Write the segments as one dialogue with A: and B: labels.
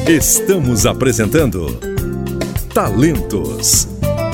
A: Estamos apresentando Talentos.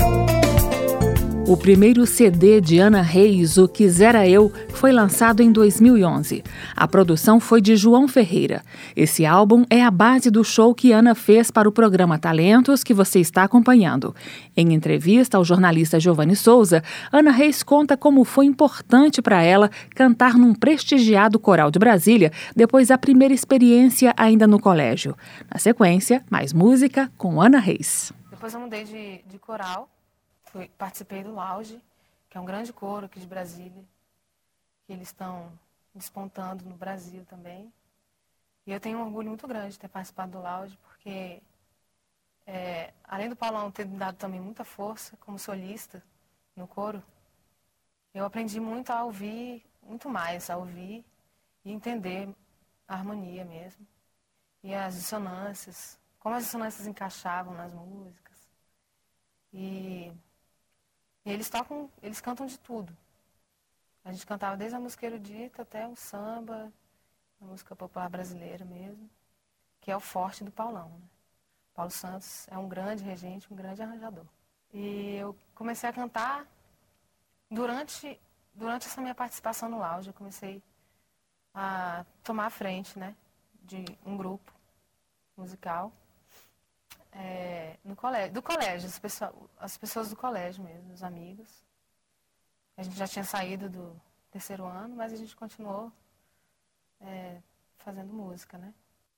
B: O primeiro CD de Ana Reis, O Quisera Eu, foi lançado em 2011. A produção foi de João Ferreira. Esse álbum é a base do show que Ana fez para o programa Talentos, que você está acompanhando. Em entrevista ao jornalista Giovanni Souza, Ana Reis conta como foi importante para ela cantar num prestigiado coral de Brasília, depois da primeira experiência ainda no colégio. Na sequência, mais música com Ana Reis.
C: Depois eu mudei de coral. Participei do Lounge, que é um grande coro aqui de Brasília, que eles estão despontando no Brasil também. E eu tenho um orgulho muito grande de ter participado do Lounge, porque além do Paulão ter me dado também muita força como solista no coro, eu aprendi muito a ouvir, muito mais a ouvir e entender a harmonia mesmo. E as dissonâncias, como as dissonâncias encaixavam nas músicas. E eles cantam de tudo. A gente cantava desde a música erudita até o samba, a música popular brasileira mesmo, que é o forte do Paulão, né? Paulo Santos é um grande regente, um grande arranjador. E eu comecei a cantar durante essa minha participação no Lounge. Eu comecei a tomar a frente, né, de um grupo musical. Do colégio, as pessoas do colégio mesmo, os amigos. A gente já tinha saído do terceiro ano, mas a gente continuou fazendo música, né?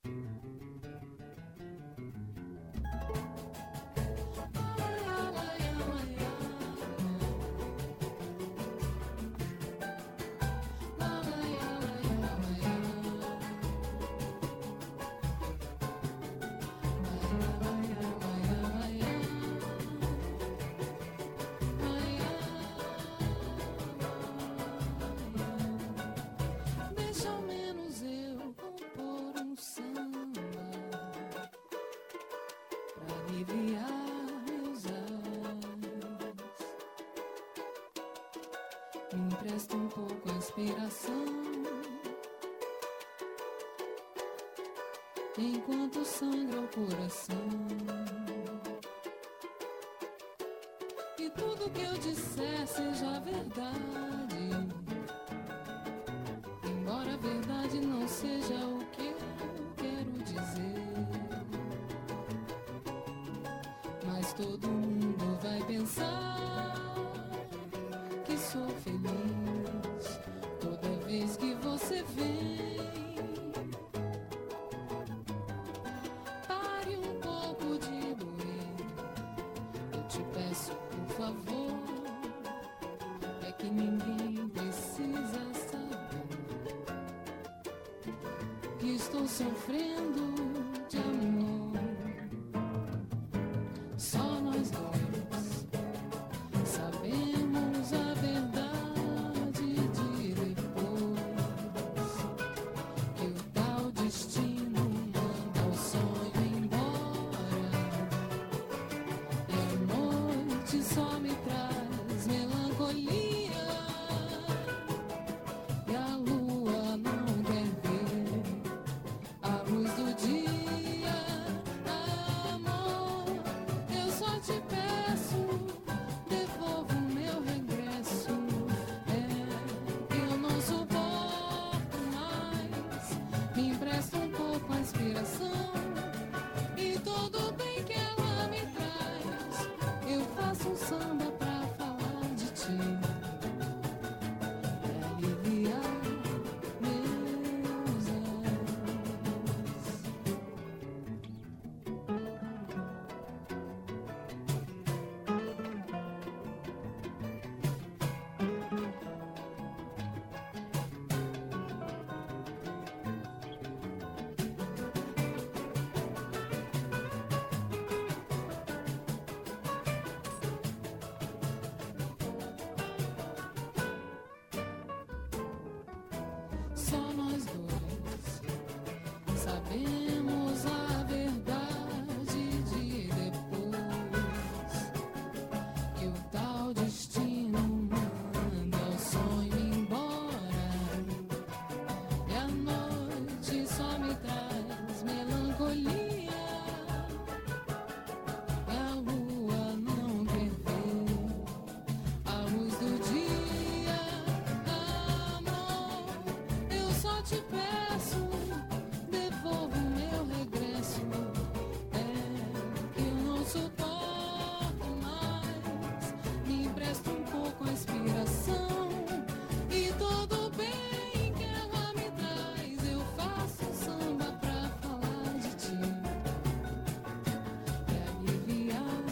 D: Me empresta um pouco a inspiração, enquanto sangra o coração. E tudo que eu disser seja verdade, embora a verdade não seja o que eu quero dizer. Mas todo mundo vai pensar que sou feliz toda vez que você vem. Pare um pouco de doer, eu te peço por favor. É que ninguém precisa saber que estou sofrendo de amor. Só nós dois sabemos a verdade de depois que o tal destino manda o sonho embora. E a noite só me traz melancolia, e a lua não quer ver a luz do dia. Amor, eu só te peço, devolva o meu regresso. Que eu não suporto mais. Me empresta um pouco a inspiração e todo o bem que ela me traz. Eu faço um samba pra falar de ti, pra aliviar meus anos. Só nós dois sabemos a verdade de depois que o tal destino manda o sonho embora. E a noite só me traz melancolia, te peço, devolva o meu regresso. É que eu não suporto mais. Me empresta um pouco a inspiração e todo bem que ela me traz. Eu faço um samba pra falar de ti e aliviar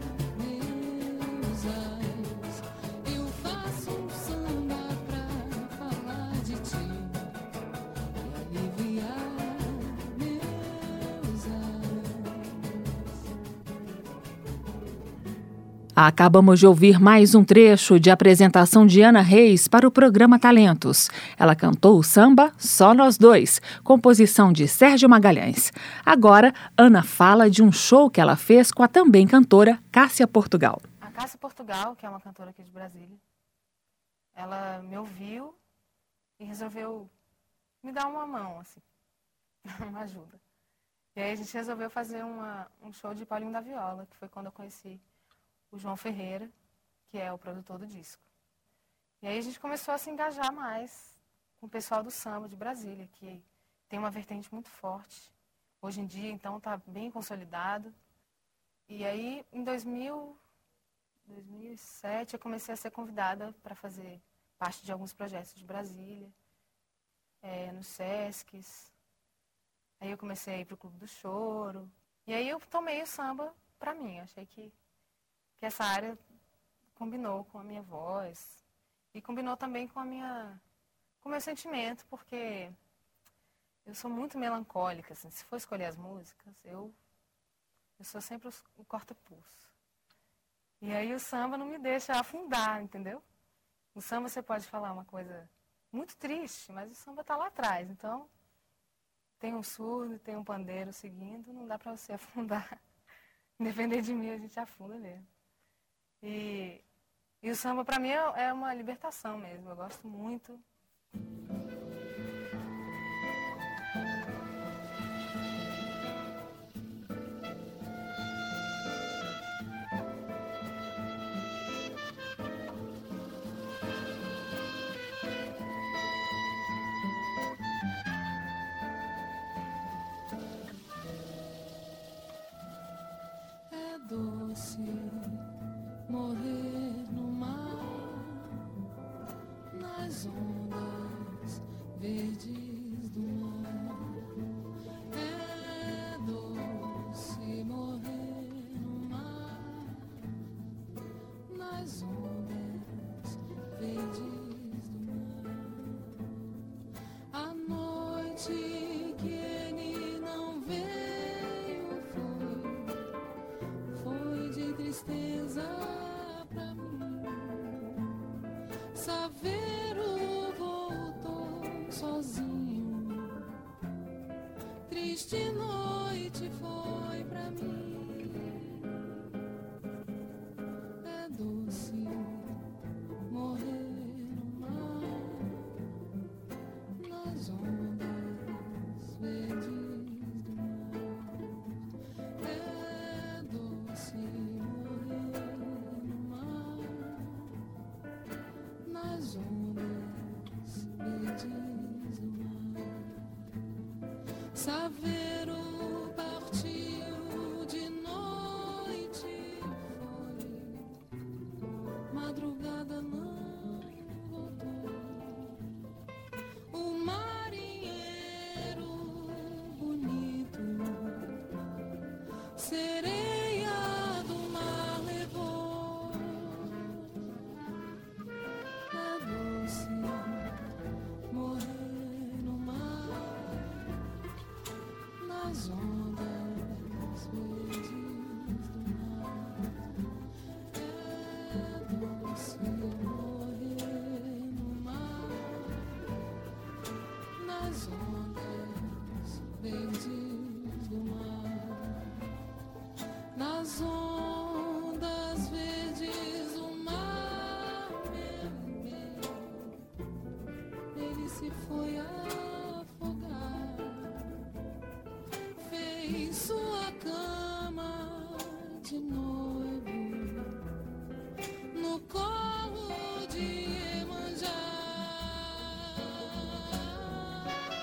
D: meus ais. Eu faço um samba pra falar de ti e aliviar meus ais.
B: Acabamos de ouvir mais um trecho de apresentação de Ana Reis para o programa Talentos. Ela cantou o samba Só Nós Dois, composição de Sérgio Magalhães. Agora, Ana fala de um show que ela fez com a também cantora Cássia Portugal.
C: A Cássia Portugal, que é uma cantora aqui de Brasília, ela me ouviu e resolveu me dar uma mão, assim, uma ajuda. E aí a gente resolveu fazer um show de Paulinho da Viola, que foi quando eu conheci o João Ferreira, que é o produtor do disco. E aí a gente começou a se engajar mais com o pessoal do samba de Brasília, que tem uma vertente muito forte. Hoje em dia, então, está bem consolidado. E aí, em 2007, eu comecei a ser convidada para fazer parte de alguns projetos de Brasília, nos Sescs. Aí eu comecei a ir para o Clube do Choro. E aí eu tomei o samba para mim. Achei que essa área combinou com a minha voz e combinou também com o meu sentimento, porque eu sou muito melancólica, assim. Se for escolher as músicas, eu sou sempre o corta-pulso. E aí o samba não me deixa afundar, entendeu? O samba você pode falar uma coisa muito triste, mas o samba está lá atrás, então tem um surdo, tem um pandeiro seguindo, não dá para você afundar. Independente de mim, a gente afunda mesmo. E o samba, para mim, é uma libertação mesmo. Eu gosto muito.
D: É doce morrer no mar, nas ondas verdes do mar. É doce morrer no mar, nas ondas verdes do mar. A noite que ele não veio foi de tristeza pra mim. Saveiro voltou sozinho, triste noite foi pra mim. É doce morrer no mar, nas ondas verdes do mar. É doce morrer no mar, nas ondas verdes do mar. Saveiro partiu de noite, foi madrugada, não voltou. O marinheiro bonito, sereia do mar levou. É doce morrer no mar, nas ondas verdes do mar. É doce morrer no mar, nas ondas verdes do mar. Nas ondas verdes do mar, meu bem, ele se foi afogar, fez sua cama de noivo no colo de Iemanjá.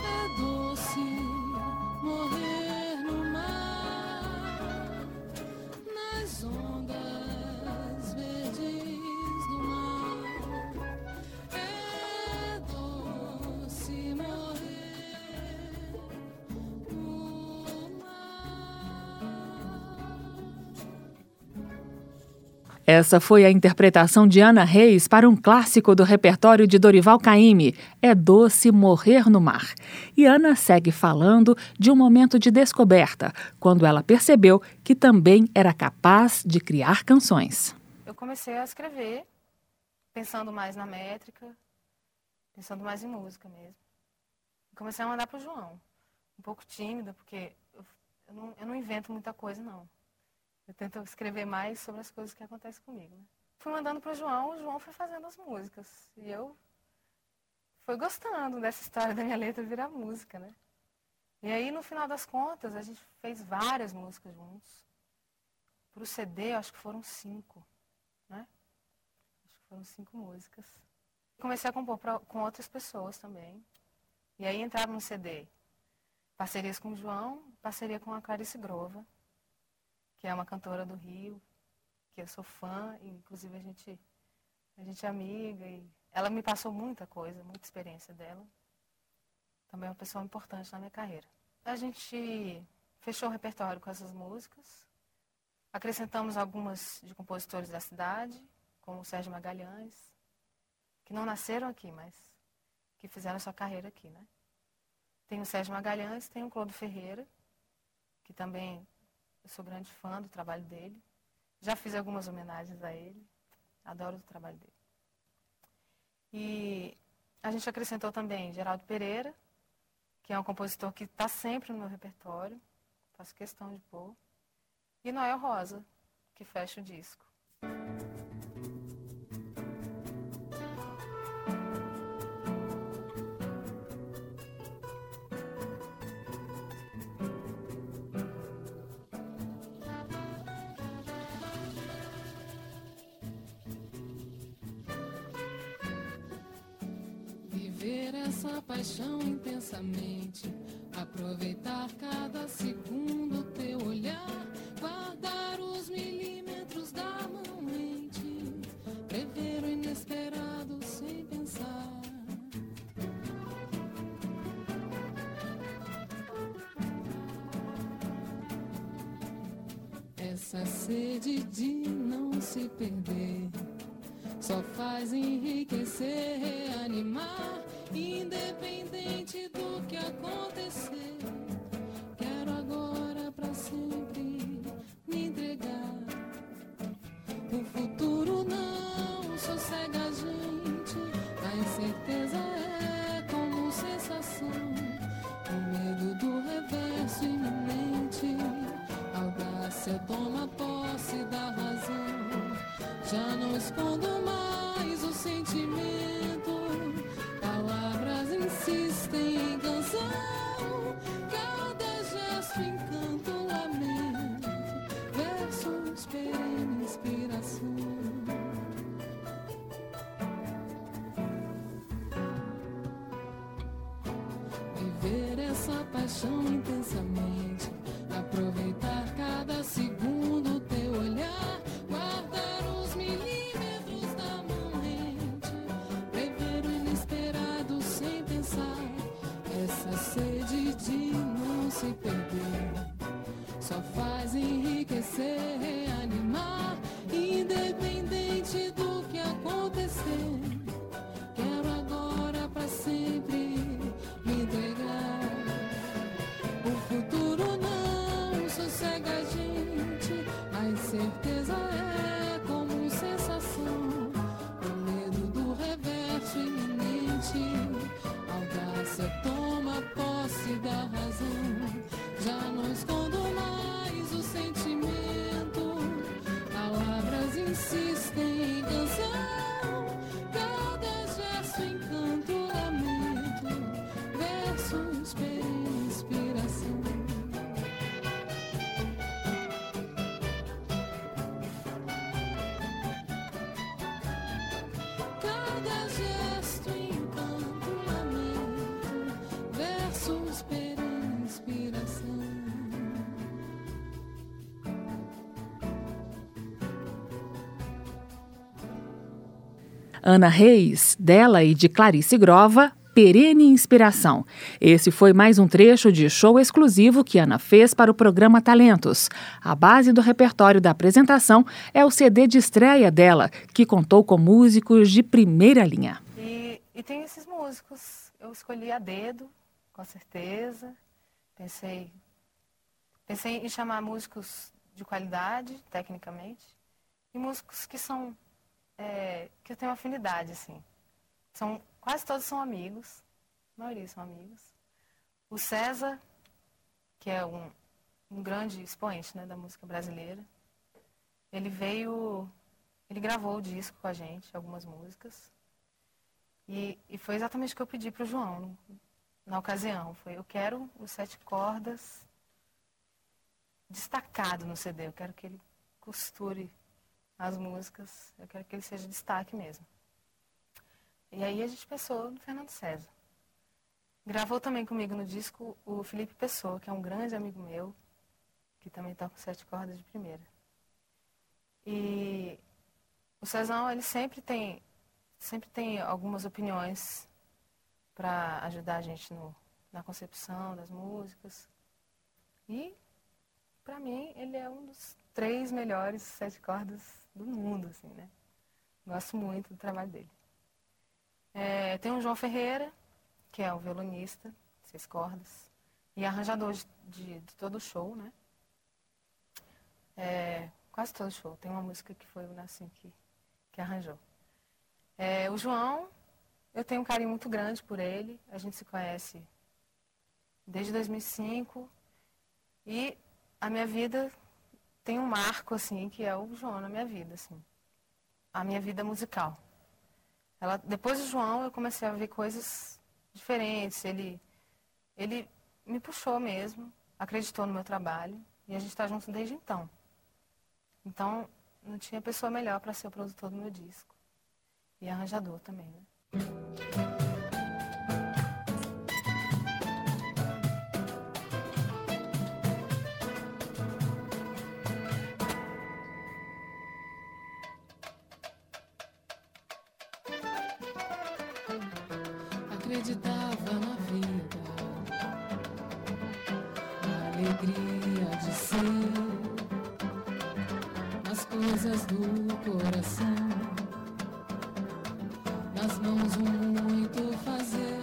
D: É doce morrer no mar, nas ondas verdes do mar. É doce morrer no mar.
B: Essa foi a interpretação de Ana Reis para um clássico do repertório de Dorival Caymmi, É Doce Morrer no Mar. E Ana segue falando de um momento de descoberta, quando ela percebeu que também era capaz de criar canções.
C: Eu comecei a escrever, pensando mais na métrica, pensando mais em música mesmo. Comecei a mandar para o João, um pouco tímida, porque eu não invento muita coisa, não. Eu tento escrever mais sobre as coisas que acontecem comigo, né? Fui mandando para o João foi fazendo as músicas. E eu fui gostando dessa história da minha letra virar música, né? E aí, no final das contas, a gente fez várias músicas juntos. Para o CD, eu acho que foram 5, né? Acho que foram 5 músicas. Comecei a compor com outras pessoas também. E aí entraram no CD parcerias com o João, parceria com a Clarice Grova, que é uma cantora do Rio, que eu sou fã, e inclusive a gente é amiga, e ela me passou muita coisa, muita experiência dela. Também é uma pessoa importante na minha carreira. A gente fechou o repertório com essas músicas, acrescentamos algumas de compositores da cidade, como o Sérgio Magalhães, que não nasceram aqui, mas que fizeram sua carreira aqui, né? Tem o Sérgio Magalhães, tem o Clodo Ferreira, que também eu sou grande fã do trabalho dele. Já fiz algumas homenagens a ele. Adoro o trabalho dele. E a gente acrescentou também Geraldo Pereira, que é um compositor que está sempre no meu repertório. Faço questão de pôr. E Noel Rosa, que fecha o disco.
D: Viver essa paixão intensamente, aproveitar cada segundo teu olhar, guardar os milímetros da mão mente, prever o inesperado sem pensar. Essa sede de não se perder só faz enriquecer, reanimar, independente do que acontecer. Quero agora pra sempre me entregar. O futuro não sossega a gente, a incerteza é como sensação. O medo do reverso iminente, a audácia toma posse da razão. Já não escondo mais o sentimento, palavras insistem em canção. Cada gesto encanto, lamento, versos perene inspiração. Viver essa paixão intensamente, aproveitar cada segundo teu olhar, guardar os milímetros da mão rente, prever o inesperado sem pensar. Essa sede de não se perder só faz enriquecer, reanimar, independente do que acontecer. Quero agora pra sempre me entregar. O futuro não sossega a gente, a incerteza é como sensação. O medo do reverso iminente, a audácia toma posse da razão. Já não escondo mais o sentimento, palavras insistem em canção. Cada gesto encanto, lamento, versos perene inspiração. Cada gesto encanto, lamento, versos
B: Ana Reis, dela e de Clarice Grova, Perene Inspiração. Esse foi mais um trecho de show exclusivo que Ana fez para o programa Talentos. A base do repertório da apresentação é o CD de estreia dela, que contou com músicos de primeira linha.
C: E tem esses músicos, eu escolhi a dedo, com certeza. Pensei em chamar músicos de qualidade, tecnicamente, e músicos que são, que eu tenho afinidade, assim. Quase todos são amigos, a maioria são amigos. O César, que é um grande expoente, né, da música brasileira, ele gravou o disco com a gente, algumas músicas, e foi exatamente o que eu pedi para o João na ocasião. Eu quero os 7 cordas destacado no CD, eu quero que ele costure as músicas, eu quero que ele seja destaque mesmo. E aí a gente pensou no Fernando César. Gravou também comigo no disco o Felipe Pessoa, que é um grande amigo meu, que também toca com 7 cordas de primeira. E o Cezão, ele sempre tem algumas opiniões para ajudar a gente na concepção das músicas. E, para mim, ele é um dos 3 melhores 7 cordas do mundo, assim, né? Gosto muito do trabalho dele. Tem o João Ferreira, que é o violonista, 6 cordas, e arranjador de todo o show, né? Quase todo show. Tem uma música que foi o Nassim que arranjou. O João, eu tenho um carinho muito grande por ele. A gente se conhece desde 2005. E a minha vida tem um marco, assim, que é o João na minha vida, assim. A minha vida musical. Depois do João, eu comecei a ver coisas diferentes. Ele me puxou mesmo, acreditou no meu trabalho, e a gente está junto desde então. Então, não tinha pessoa melhor para ser o produtor do meu disco. E arranjador também, né?
D: Acreditava na vida, na alegria de ser, nas coisas do coração, nas mãos muito fazer.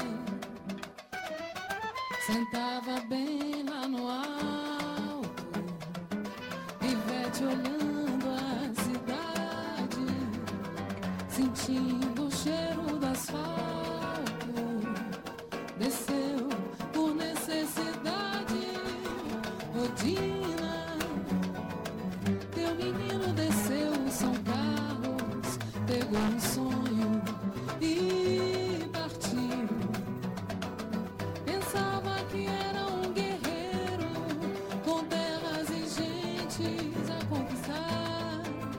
D: Sentava bem lá no alto, Ivete olhando a cidade, sentindo o cheiro do asfalto. Desceu por necessidade, rotina. Teu menino desceu, São Carlos, pegou um sonho e partiu. Pensava que era um guerreiro, com terras e gentes a conquistar.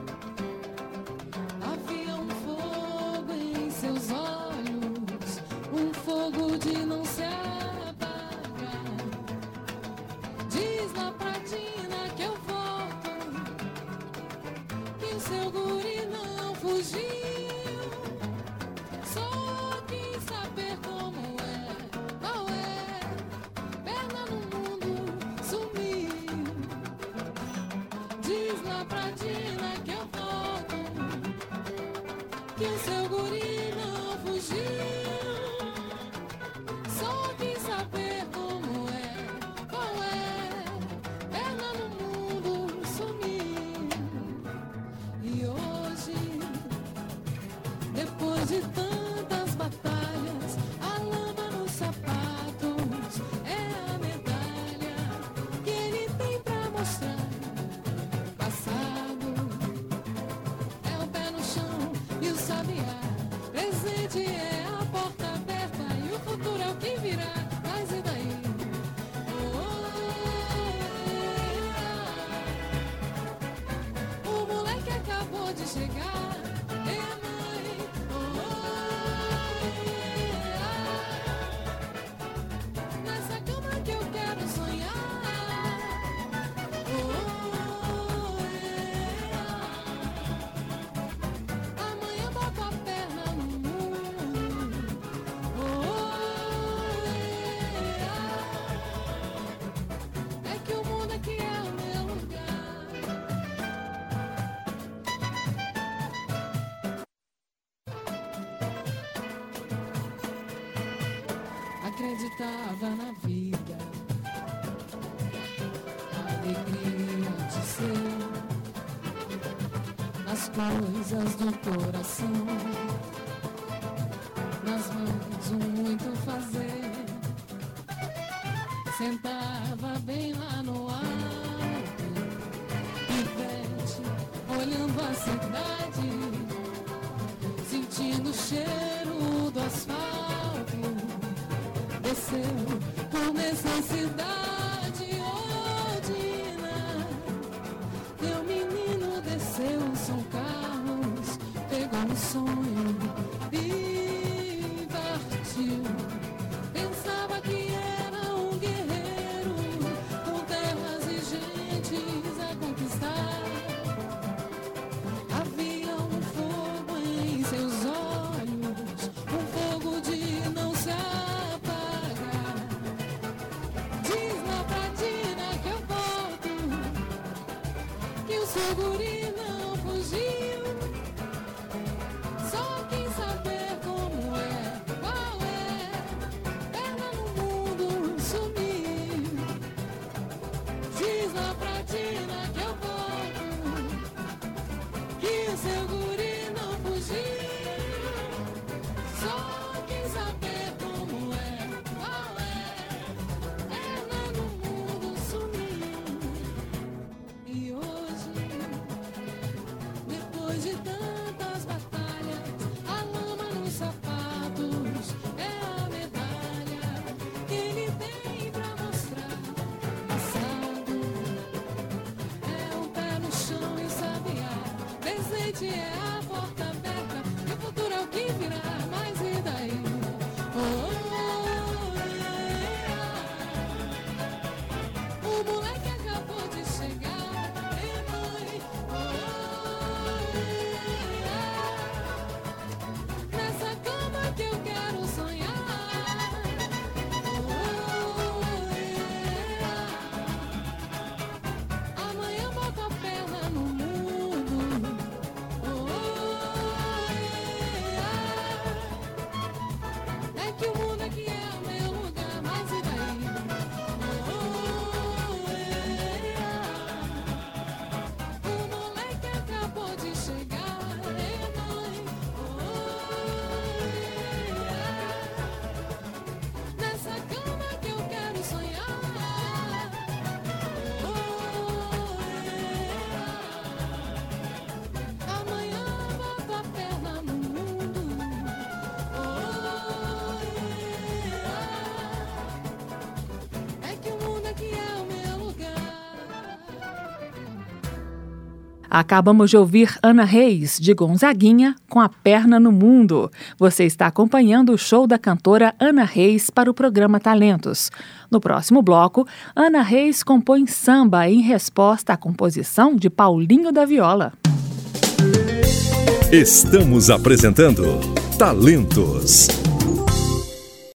D: Havia um fogo em seus olhos, um fogo de não se apagar. Diz lá pra Dina que eu volto, que o seu guri não fugiu. Só quis saber como qual é, perna no mundo sumiu. Diz lá pra Dina que eu volto, que o seu guri não fugiu. Só quis saber como qual é, perna no mundo sumiu. E hoje, depois de tantas batalhas, a lama nos sapatos é a medalha que ele tem pra mostrar. Passado é o pé no chão e o sabiá. Presente é a porta aberta e o futuro é o que virá. Mas e daí? O moleque acabou de chegar. É a mãe. Nessa cama que eu quero sonhar. Amanhã boto a perna no acreditava na vida, a alegria de ser, nas coisas do coração, nas mãos um muito fazer. Sentava bem lá no alto, pivete, olhando a cidade, sentindo o cheiro do asfalto. Desceu por necessidade. Oh, Dina, teu menino desceu, são carros, pegou um sonho e partiu. Pensava que era um guerreiro, com terras e gentes a conquistar. Havia um fogo em seus olhos, um fogo de não se apagar. Diz lá pra Dina que eu volto, que o seu guri não fugiu. Só quem saber como é, qual é, perna no mundo sumiu. Diz lá pra Dina que eu volto, que o seu guri não fugiu. Só quem saber como é, qual é, perna no mundo sumiu. E hoje, depois de tantas batalhas, a lama nos sapatos é a medalha que ele tem pra mostrar. Passado é o pé no chão e o sabiá. Presente é a porta aberta e o futuro é o que virá. Mas e daí? O moleque acabou de chegar. Ei, mãe, nessa cama que eu quero sonhar. Amanhã boto a perna no mundo. É que o mundo aqui é o meu lugar, mas e daí? O moleque acabou de chegar, mãe. Nessa cama que eu quero sonhar. Amanhã boto a perna no mundo. É que o mundo aqui é o meu lugar.
B: Acabamos de ouvir Ana Reis, de Gonzaguinha, com A Perna no Mundo. Você está acompanhando o show da cantora Ana Reis para o programa Talentos. No próximo bloco, Ana Reis compõe samba em resposta à composição de Paulinho da Viola.
A: Estamos apresentando Talentos.